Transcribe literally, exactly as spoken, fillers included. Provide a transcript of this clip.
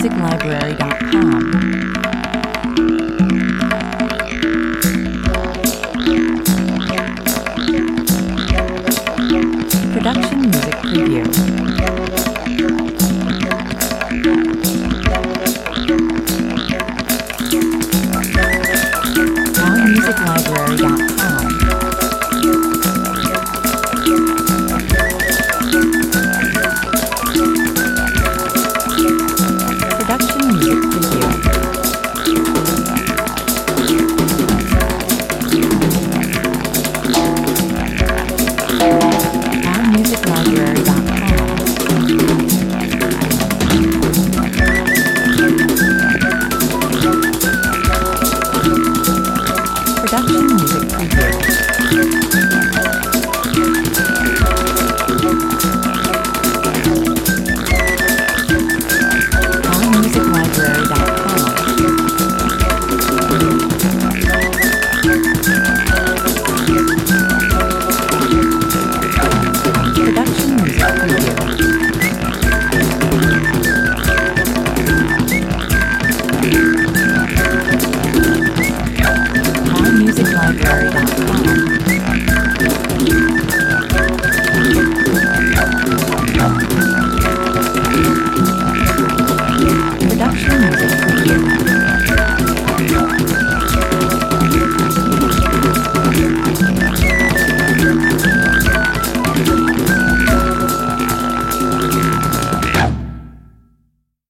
music library dot com. Production Music Preview. our music library dot com. Production Music Preview. our music library dot com. Production Music Preview. our music library dot com. Production Music Preview. our music library dot com.